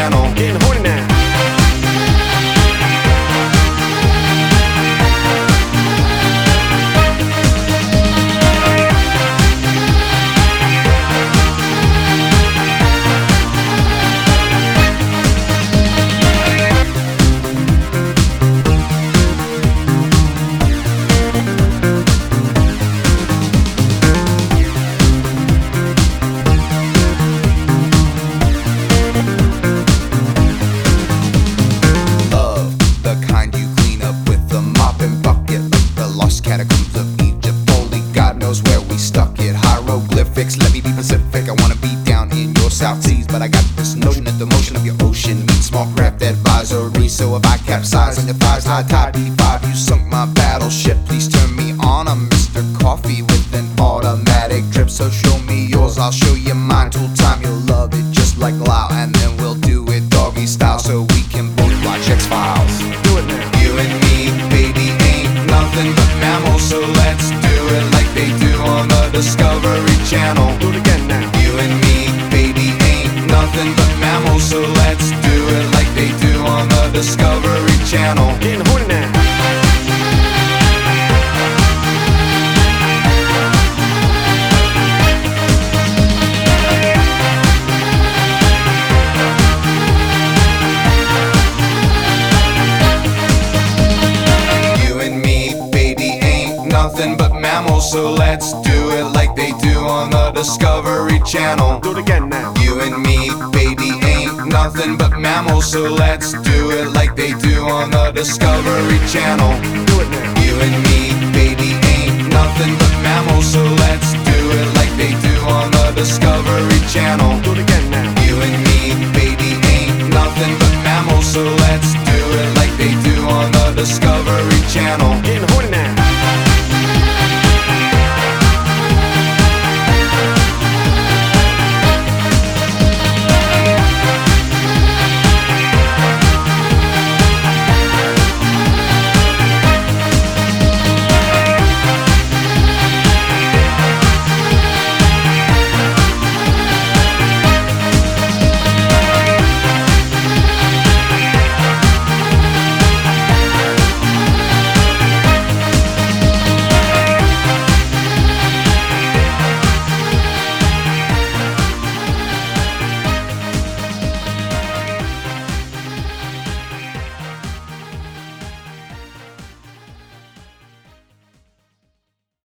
Channel. Getting horny now. Catacombs of Egypt, only God knows where we stuck it. Hieroglyphics, let me be Pacific. I wanna be down in your South Seas, but I got this notion that the motion of your ocean means small craft advisory. So if I capsize on your thighs, high tide D5, you sunk my battleship. Please turn me on. I'm Mr. Coffee with an automatic drip. So show me yours, I'll show you mine. Tool time, you'll love it just like Lau, and then we'll do it doggy style so we can both watch X-Files. Do it now. You and me, baby, ain't nothing but mammals, so let's do it like they do on the Discovery Channel. Do it again now. You and me, baby, ain't nothing but mammals, so let's do it like they do on the Discovery Channel. Getting horny now. Nothing but mammals, so let's do it like they do on the Discovery Channel. Do it again now. You and me, baby, ain't nothing but mammals, so let's do it like they do on the Discovery Channel. Do it now. You and me, baby, ain't nothing but mammals, so let's do it like they do on the Discovery Channel. Do it again now. You and me, baby.